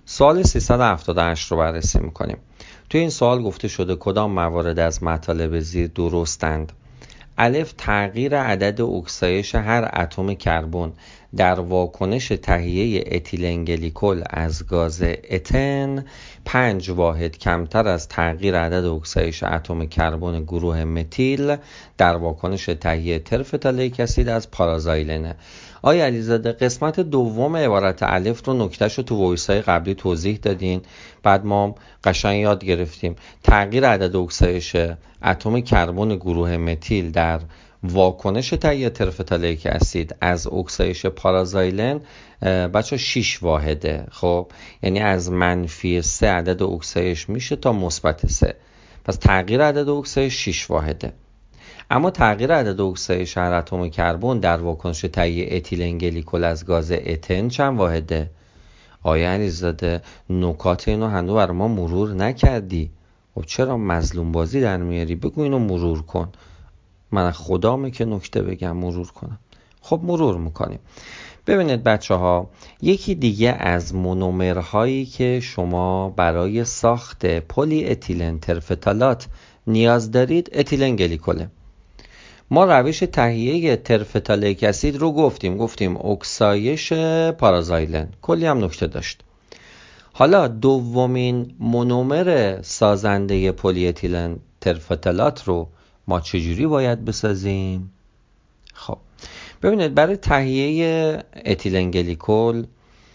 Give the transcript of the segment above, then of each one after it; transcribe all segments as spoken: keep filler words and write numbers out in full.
سوال سیصد و هفتاد و هشت رو بررسی میکنیم. توی این سوال گفته شده کدام موارد از مطالب زیر درستند؟ الف، تغییر عدد اکسایش هر اتم کربن در واکنش تهیه اتیلن گلیکول از گاز اتن پنج واحد کمتر از تغییر عدد اکسایش اتم کربن گروه متیل در واکنش تهیه ترفتالئیک اسید از پارازایلنه. آیا علیزاده قسمت دوم عبارت الف رو نکتهش رو تو وایسای قبلی توضیح دادین، بعد ما قشنگ یاد گرفتیم تغییر عدد اکسایش اتم کربن گروه متیل در واکنش تهیه ترفتالئیک اسید از اکسایش پارازایلن بچه شش واحده. خب یعنی از منفی سه عدد اکسایش میشه تا مثبت سه، پس تغییر عدد اکسایش شش واحده. اما تغییر عدد اکسایش هر اتم کربن در واکنش تهیه اتیلن گلیکول از گاز اتن چند واحده؟ آیا علیزاده نکات اینو هنوز بر ما مرور نکردی؟ خب چرا مظلوم بازی در میاری؟ بگو اینو مرور کن. من خدامه که نکته بگم مرور کنم. خب مرور میکنیم. ببینید بچه ها، یکی دیگه از مونومرهایی که شما برای ساخت پلی اتیلن ترفتالات نیاز دارید اتیلن گلیکوله. ما روش تهیه ترفتالئیک اسید رو گفتیم گفتیم اکسایش پارازایلن، کلی هم نکته داشت. حالا دومین مونومر سازنده پلی اتیلن ترفتالات رو ما چجوری باید بسازیم؟ خب ببینید، برای تهیه اتیلن گلیکول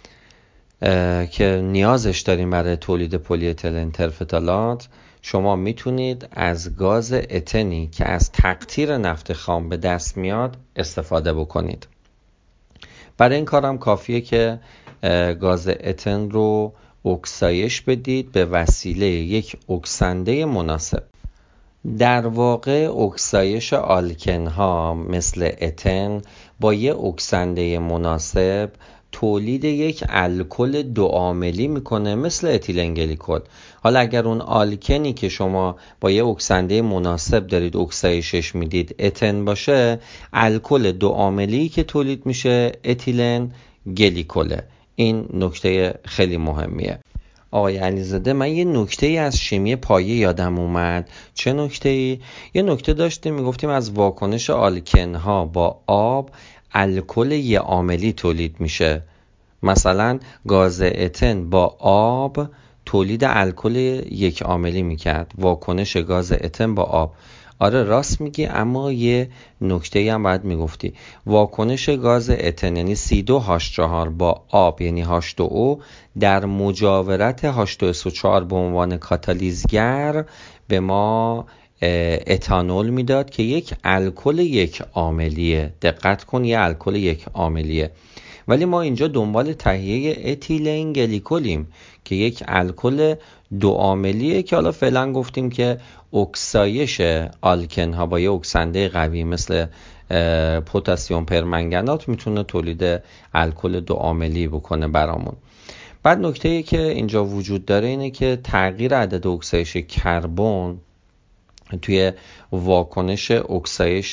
که نیازش داریم برای تولید پلی اتیلن ترفتالات، شما میتونید از گاز اتنی که از تقطیر نفت خام به دست میاد استفاده بکنید. برای این کارم کافیه که گاز اتن رو اکسایش بدید به وسیله یک اکسنده مناسب. در واقع اکسایش آلکن ها مثل اتن با یک اکسنده مناسب تولید یک الکل دو عاملی میکنه مثل اتیلن گلیکول. حالا اگر اون آلکنی که شما با یک اکسنده مناسب دارید اکسایشش میدید اتن باشه، الکل دو عاملی که تولید میشه اتیلن گلیکوله. این نکته خیلی مهمیه. آقای علیزاده، من یه نکته ای از شیمی پایه یادم اومد. چه نکته ای؟ یه نکته داشتیم میگفتیم از واکنش آلکن ها با آب الکل یه عاملی تولید میشه. مثلا گاز اتن با آب تولید الکل یک عاملی میکرد، واکنش گاز اتن با آب. آره راست میگی، اما یه نکته هم باید میگفتی. واکنش گاز اتن یعنی سی دو هاش چهار با آب یعنی هاش دو او در مجاورت هاش دو اس او چهار به عنوان کاتالیزگر به ما اتانول میداد که یک الکل یک عاملیه. دقت کن، یه الکل یک عاملیه. ولی ما اینجا دنبال تهیه اتیلن گلیکولیم که یک الکل دو عاملیه که حالا فعلا گفتیم که اکسایش آلکن ها با یه اکسنده قوی مثل پتاسیم پرمنگنات میتونه تولید الکل دو عاملی بکنه برامون. بعد نکته‌ای که اینجا وجود داره اینه که تغییر عدد اکسایش کربن توی واکنش اکسایش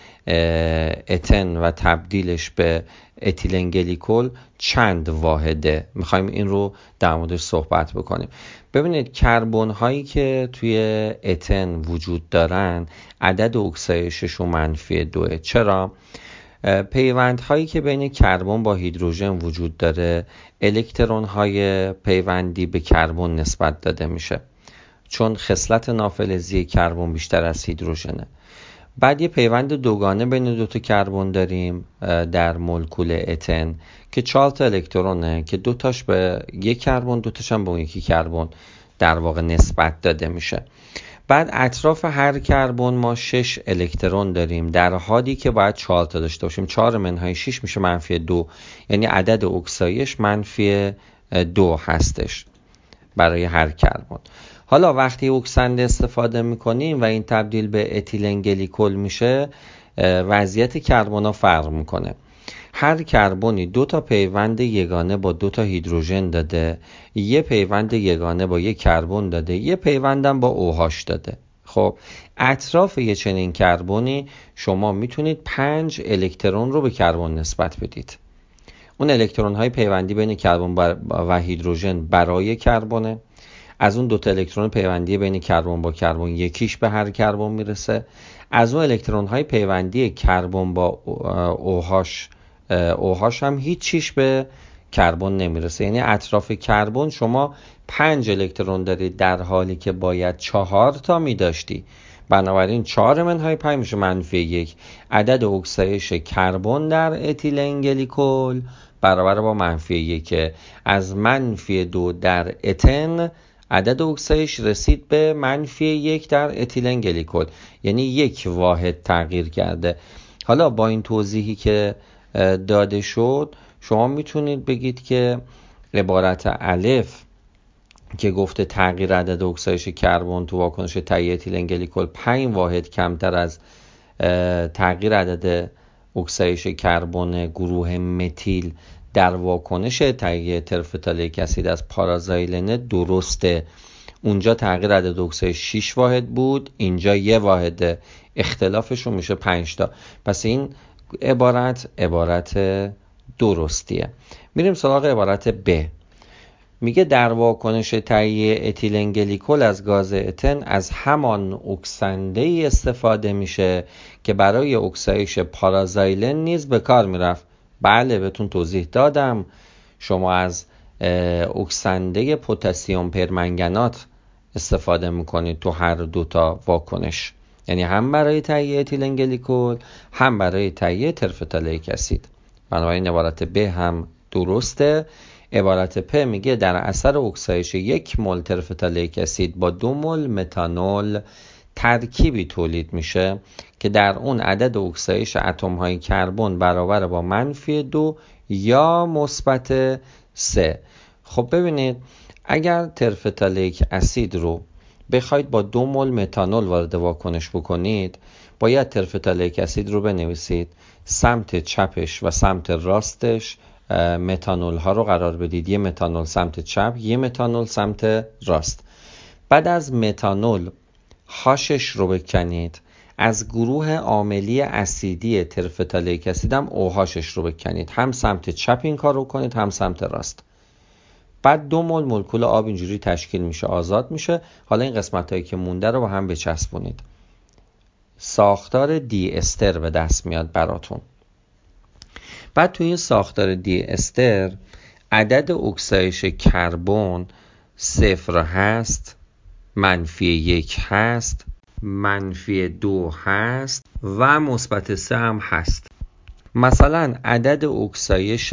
اتن و تبدیلش به اتیلن گلیکول چند واحده. میخوایم این رو در موردش صحبت بکنیم. ببینید، کربن هایی که توی اتن وجود دارن عدد اکسایششون منفی دوه. چرا؟ پیوند هایی که بین کربن با هیدروژن وجود داره، الکترون های پیوندی به کربن نسبت داده میشه چون خصلت نافلزی کربن بیشتر از هیدروژنه. بعد یه پیوند دوگانه بین دو تا کربن داریم در مولکول اتن که چهار تا الکترونه که دو تاش به یک کربن، دو تاش هم به اون یکی کربن در واقع نسبت داده میشه. بعد اطراف هر کربن ما شش الکترون داریم در حالی که باید چهار تا داشته باشیم. چهار منهای شش میشه منفی دو، یعنی عدد اکسایش منفی دو هستش برای هر کربن. حالا وقتی اکسنده استفاده میکنیم و این تبدیل به اتیلن گلیکول میشه، وضعیت کربن ها فرق میکنه. هر کربنی دو تا پیوند یگانه با دو تا هیدروژن داده، یه پیوند یگانه با یه کربن داده، یه پیوندم با اوهاش داده. خب اطراف یه چنین کربنی شما میتونید پنج الکترون رو به کربن نسبت بدید. اون الکترون های پیوندی بین کربن و هیدروژن برای کربونه. از اون دوتا الکترون پیوندی بین کربن با کربن یکیش به هر کربن میرسه. از اون الکترون های پیوندی کربن با اوهاش اوهاش هم هیچیش به کربن نمیرسه. یعنی اطراف کربن شما پنج الکترون دارید در حالی که باید چهار تا میداشتی. بنابراین چهار منهای پنج میشه منفی یک. عدد اکسایش کربن در اتیلن گلیکول برابر با منفی یک. از منفی دو در اتن عدد اکسایش رسید به منفی یک در اتیلن گلیکول، یعنی یک واحد تغییر کرده. حالا با این توضیحی که داده شد شما میتونید بگید که عبارت الف که گفته تغییر عدد اکسایش کربن تو واکنش تهیه اتیلن گلیکول پنج واحد کمتر از تغییر عدد اکسایش کربن گروه متیل در واکنش تهیه ترفتالیک اسید از پارازایلن درسته. اونجا تغییر عدد اکسایش شش واحد بود، اینجا یه واحد، اختلافشون میشه پنج تا. پس این عبارت عبارت درستیه. میریم سراغ عبارت ب. میگه در واکنش تهیه اتیلن گلیکول از گاز اتن از همان اکسنده استفاده میشه که برای اکسایش پارازایلن نیز به کار میرفت. بله بهتون توضیح دادم، شما از اکسنده پتاسیم پرمنگنات استفاده میکنید تو هر دوتا واکنش، یعنی هم برای تهیه اتیلن گلیکول هم برای تهیه ترفتالیک اسید. بنابراین عبارت ب هم درسته. عبارت پ میگه در اثر اکسایش یک مول ترفتالیک اسید با دو مول متانول ترکیبی تولید میشه که در اون عدد اکسایش اتم های کربن برابر با منفی دو یا مثبت سه. خب ببینید اگر ترفتالیک اسید رو بخواید با دو مول متانول وارد واکنش بکنید، باید ترفتالیک اسید رو بنویسید، سمت چپش و سمت راستش متانول ها رو قرار بدید. یه متانول سمت چپ، یه متانول سمت راست. بعد از متانول هاشش رو بکنید، از گروه عاملی اسیدی ترفتالیک اسید هم اوهاشش رو بکنید. هم سمت چپ این کار رو کنید هم سمت راست. بعد دو مول مولکول آب اینجوری تشکیل میشه، آزاد میشه. حالا این قسمت هایی که مونده رو با هم بچسبونید. ساختار دی استر به دست میاد براتون. بعد توی این ساختار دی استر عدد اکسایش کربن صفر هست، منفی یک هست، منفی دو هست و مثبت سه هم هست. مثلا عدد اکسایش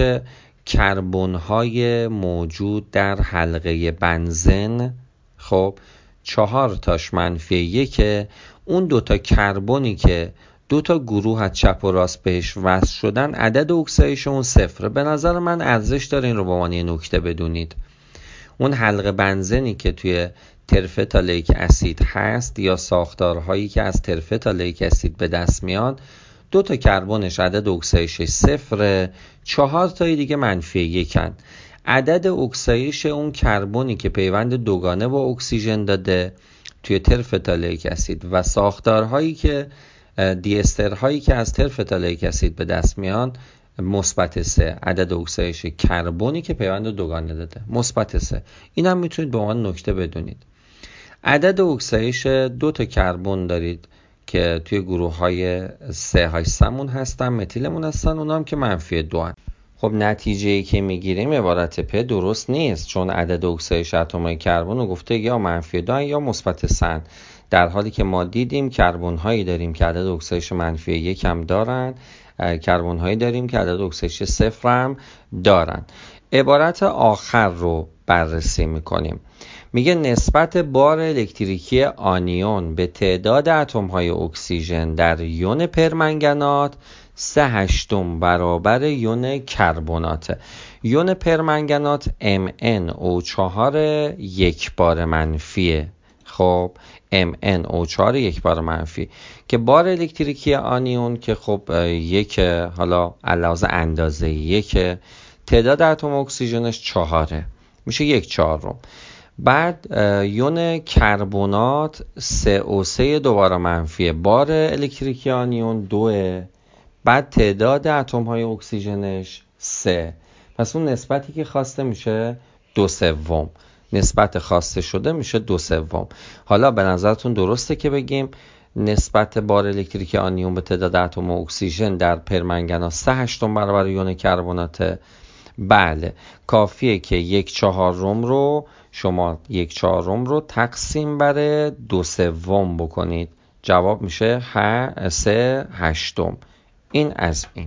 کربن های موجود در حلقه بنزن خب چهار تاش منفی یکه. اون دوتا کربنی که دوتا گروه از چپ و راست بهش وصل شدن عدد اکسایش اون صفره. به نظر من ارزش داره این رو با عنوان نکته بدونید. اون حلقه بنزنی که توی ترفتالیک اسید هست یا ساختارهایی که از ترفتالیک اسید به دست میاد، دو تا کربنش عدد اکسایشش صفره، چهار تای دیگه منفی یکن. عدد اکسایش اون کربنی که پیوند دوگانه با اکسیژن داده توی ترفتالیک اسید و ساختارهایی که دی استرهایی که از ترفتالیک اسید به دست میان مثبت سه. عدد اکسایش کربنی که پیوند دوگانه داده مثبت سه. این هم میتونید به عنوان نکته بدونید. عدد اکسایش دو تا کربن دارید که توی گروه های سه های سمون هستن، متیلمون هستن، اونا هم که منفی دو هن. خب نتیجه‌ای که میگیریم عبارت پ درست نیست، چون عدد اکسایش اتم‌های کربن رو گفته یا منفی دو یا مثبت سه، در حالی که ما دیدیم کربن هایی داریم که عدد اکسایش منفی یک هم دارن، کربن هایی داریم که عدد اکسایش صفر هم دارن. عبارت آخر رو بررسی میکنیم. میگه نسبت بار الکتریکی آنیون به تعداد اتم های اکسیژن در یون پرمنگنات سه هشتم برابر یون کربنات. یون پرمنگنات ام ان او چهار یک بار منفیه. خب ام ان او چهار یک بار منفی که بار الکتریکی آنیون که خب یک، حالا علاوه اندازه یک، تعداد اتم اکسیژنش چهاره، میشه یک چهارم. بعد یون کربنات سه او سه دوباره منفیه، بار الکتریکی آنیون دوه، بعد تعداد اتم های اکسیژنش سه. پس اون نسبتی که خواسته میشه دو سوم، نسبت خواسته شده میشه دو سوم. حالا به نظرتون درسته که بگیم نسبت بار الکتریکی آنیون به تعداد اتم اکسیژن در پرمنگنات سه هشتم برابر یون کربناته؟ بله، کافیه که یک چهارم رو شما یک چهارم رو تقسیم بر دو سوم بکنید، جواب میشه ه... سه هشتم. این از این.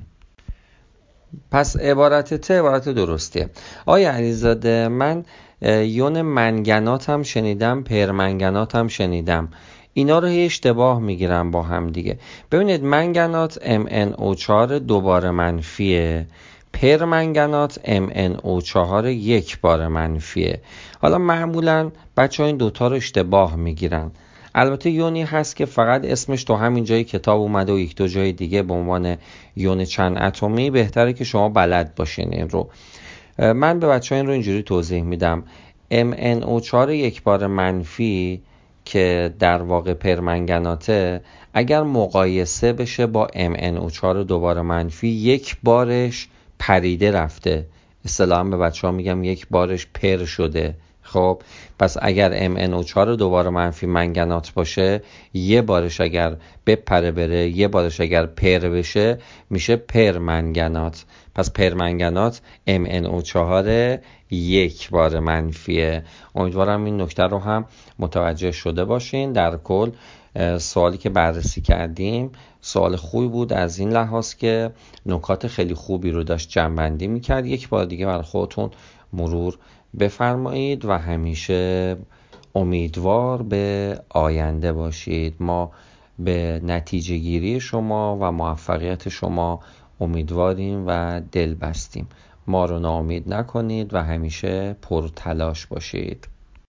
پس عبارت ته عبارت درستیه. آیا علیزاده، من یون منگنات هم شنیدم، پرمنگنات هم شنیدم، اینا رو هی اشتباه میگیرم با هم دیگه. ببینید منگنات ام ان او چهار دوباره منفیه، پرمنگنات ام ان او چهار یک بار منفیه. حالا معمولا بچه ها این دوتا رو اشتباه میگیرن. البته یونی هست که فقط اسمش تو همین جای کتاب اومده و یک دو جای دیگه به عنوان یون چند اتمی، بهتره که شما بلد باشین این رو. من به بچه ها این رو اینجوری توضیح میدم. ام ان او چهار یک بار منفی که در واقع پرمنگناته، اگر مقایسه بشه با ام ان او چهار دوباره منفی، یک بارش پریده رفته، اصطلاحاً به بچه ها میگم یک بارش پر شده. خب پس اگر ام ان او چهار دوباره منفی منگنات باشه، یه بارش اگر بپره بره، یه بارش اگر پر بشه، میشه پرمنگنات. پس پرمنگنات ام ان او چهار یک بار منفیه. امیدوارم این نکته رو هم متوجه شده باشین. در کل سوالی که بررسی کردیم سوال خوبی بود از این لحاظ که نکات خیلی خوبی رو داشت جمع‌بندی میکرد. یک بار دیگه برای خودتون مرور بفرمایید و همیشه امیدوار به آینده باشید. ما به نتیجه گیری شما و موفقیت شما امیدواریم و دل بستیم. ما رو ناامید نکنید و همیشه پرتلاش باشید.